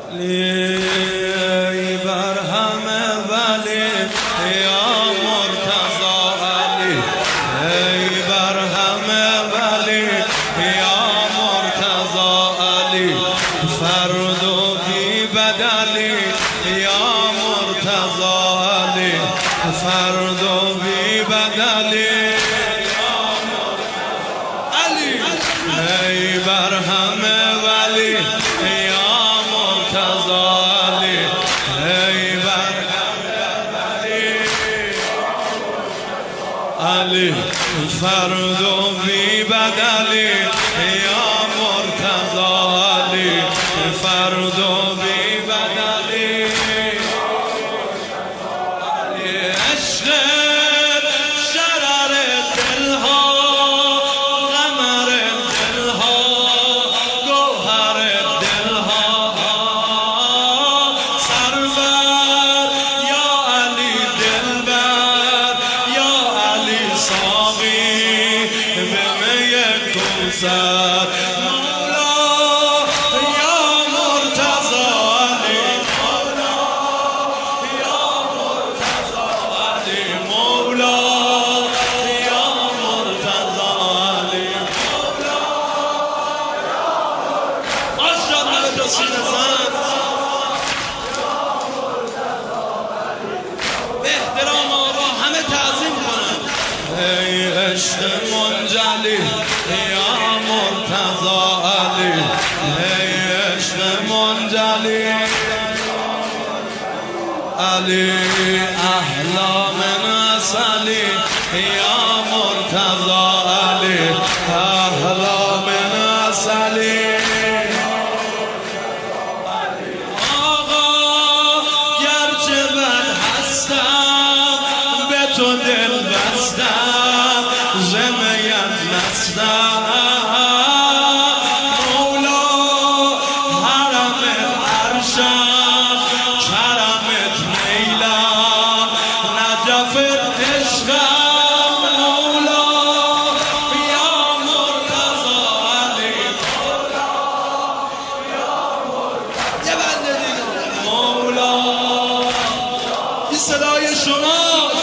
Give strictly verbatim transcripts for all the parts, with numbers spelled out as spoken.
ای بر همه ولی یا مرتضی علی، ای بر همه ولی یا مرتضی علی، فرد و بی بدلی یا مرتضی علی، فرد و بی بدلی یا مرتضی علی، ای بر همه ولی یا مرتضی علی، ای بر همه ولی علی، فرد و بی بدلی یا مرتضی علی، فرد و بی بدلی علی، عشق شرر دلها، قمر دلها، گوهر دلها، سرور یا علی دلبر، یا علی ساقی به می کوثر، مولا یا مرتضی علی، مولا یا مرتضی علی، مولا یا مرتضی علی، مولا ماشاءالله به سینه زن به احترام آقا همه تعظیم کنن. ای عشق منجلی یا مرتضی علی، ای عشق منجلی علی، احلام نسلی یا مرتضی علی، احلام نسلی آقا گرچه بد هستم به تو دل بستم، زمیت نستم، مولا حرم عرشم، کرمت نیلم، نجفت عشقم، مولا یا مرتضی علی، مولا یا مرتضی یه بنده دیگه مولا این صدای شما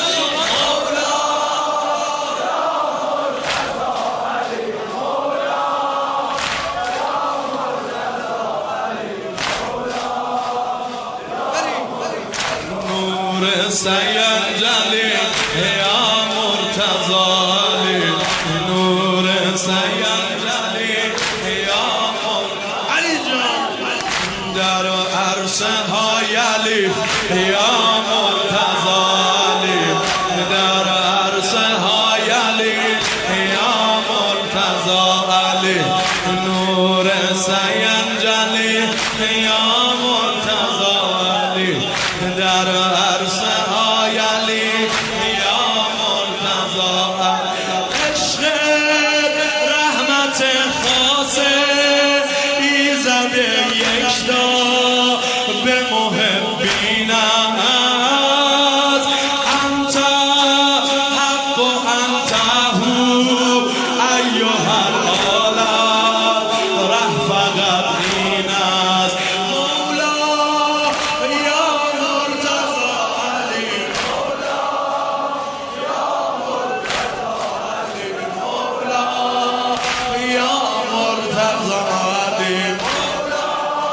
سینجلی یا مرتضی علی، نور سینجلی یا مرتضی علی جان، در عرصه های علی یا مرتضی علی، در عرصه های علی یا مرتضی علی، نور سینجلی یا مرتضی علی، در عرصه های علی یا مرتضی علی، عشق رحمت خاصه ایزد یکتا به محبین است، انت حق و انت هو ایها العالم رفق الدین است، مولا یا مرتضی علی، مولا یا مرتضی علی، مولا یا مرتضی علی، مولا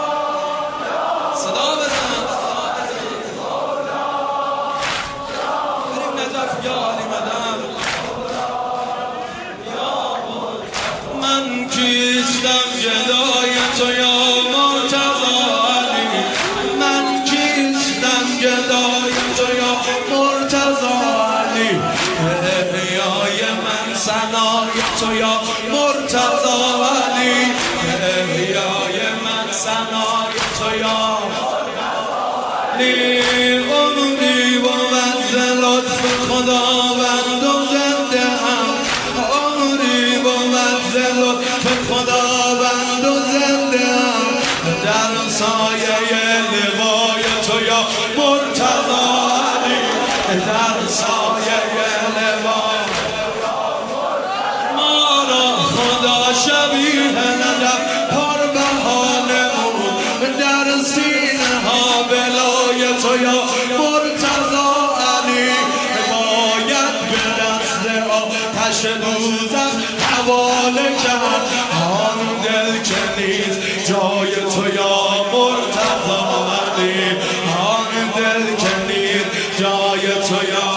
صدا بزن بریم نجف یا علی مدام، من کیستم گدای تو یا مرتضی علی، من کیستم گدای تو یا مرتضی علی، احیای من ثنای تو یا مرتضی علی، احیای من ثنای تو یا علی، امید بود لطف خداوند و زنده ام، امید بود لطف خداوند و زنده ام، در سایه لقای تو یا مرتضی علی، در سایه لقای ما را خدا شبیه نجف پر بهانه در سینه تو یا مرتضی علی آن دل کنید جای تو یا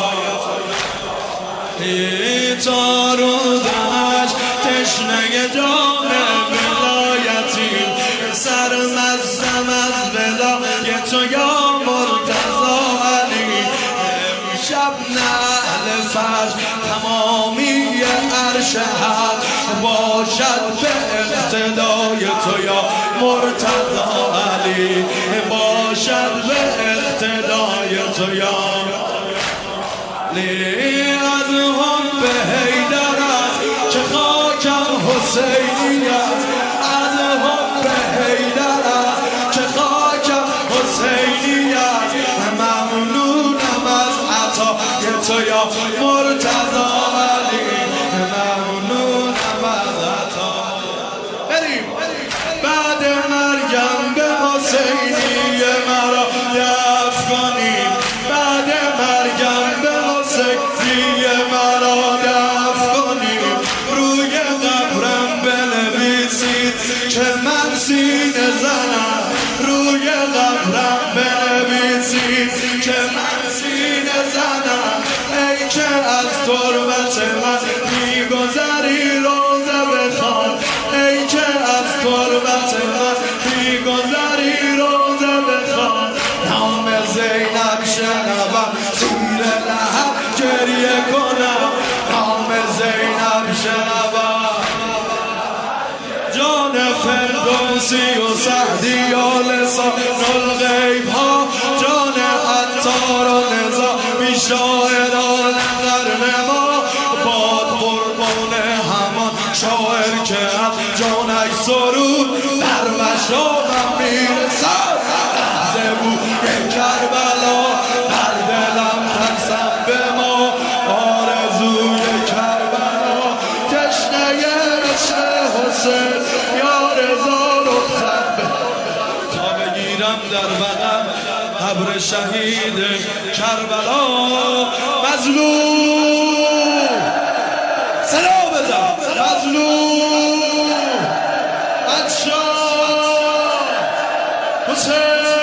تارودش تشنه جان ولایتیم سرمستم از ولای تو یا مرتضی علی امشب نعل فرش تمامی عرش حق باشد به اقتدای تو یا مرتضی علی باشد به اقتدای تو یا علی از هم به حیدرت که خاکم حسینیت از هم به حیدرت که خاکم حسینیت ممنونم از عطای تو یا مرتضی علی ممنونم از عطا بریم بعد مرگم به حسینی مرا دفن کنیم بعد مرگم به حسینی مرا دفن کنیم روی قبرم بنویسید که من سینه زنم روی قبرم بنویسید که من سینه زنم ای که از تربت من میگذری روزه بخوان ای که از تربت من میگذری روزه بخوان نام زینب شنوم زیر لحب گریه کنم نام زینب شنوم جان فردوسی و سعدی و لسان الغیب ها جان عطار و نظامی شاعران قرن ما باد قربان همان شاعر که از جانش سرود در مشامم میرسد زبون کربلا در دلم ترسم به ما آرزوی کربلا تشنه عشق حسین یا رضا رخصت تا بگیرم در بغل قبر شهید کربلا مظلوم سلام بزن مظلوم بادشاه حسین